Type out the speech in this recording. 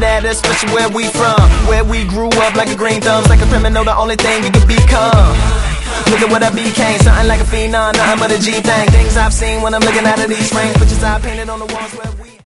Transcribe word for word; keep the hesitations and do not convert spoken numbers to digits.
that, especially where we from. Where we grew up like a green thumbs, like a criminal, the only thing you can become. Look at what I became, something like a phenom, nothing but a G thing. Things I've seen when I'm looking out of these frames, pictures I painted on the walls where we